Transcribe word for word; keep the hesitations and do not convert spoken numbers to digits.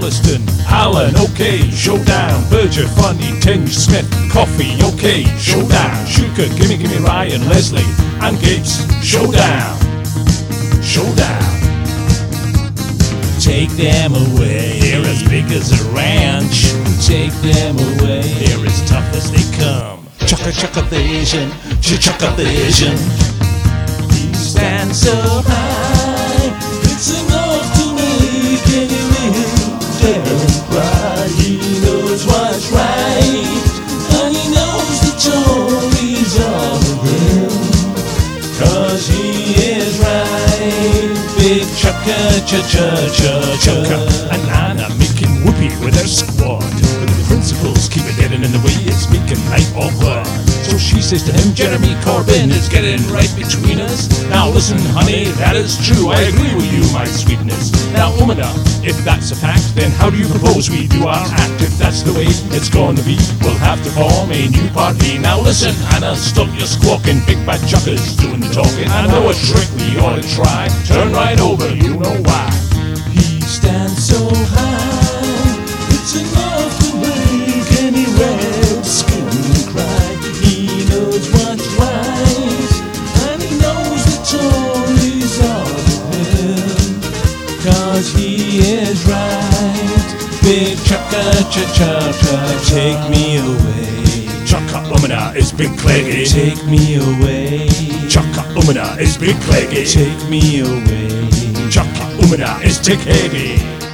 Alliston, Allen, okay, showdown. Berger, Funny, Tinge, Smith, Coffee, okay, showdown. Shuka, Gimme Gimme, Ryan, Leslie, and Gates, showdown. Showdown. Take them away. They're as big as a ranch. Take them away. They're as tough as they come. Chukka chukka vision, chukka vision. He stands so high, it's enough to make any man dare cry. He knows what's right, and he knows the Tories are with him, 'cause he is right. Big chukka chukka chukka Chukka and Anna making whoopee with her squad, but the principals keep it hidden in the way it's making life awkward. So she says to him, Jeremy Corbyn is getting right between us. Now listen, honey, that is true, I agree with you, my sweetness. Now, Umina, if that's a fact, then how do you propose we do our act? If that's the way it's going to be, we'll have to form a new party. Now listen, Anna, stop your squawking, big bad chuckers doing the talking. I know a trick we ought to try, turn right over, you know why. He stands so high, it's enough to make any red skin cry. He knows what's right, and he knows the Tories are with him, 'cause he is right. Big chukka chukka chukka, take me away. Chukka Umina is big cleggy. Take me away. Chukka Umina is big cleggy. Take me away. Chukka Umina is tick heavy.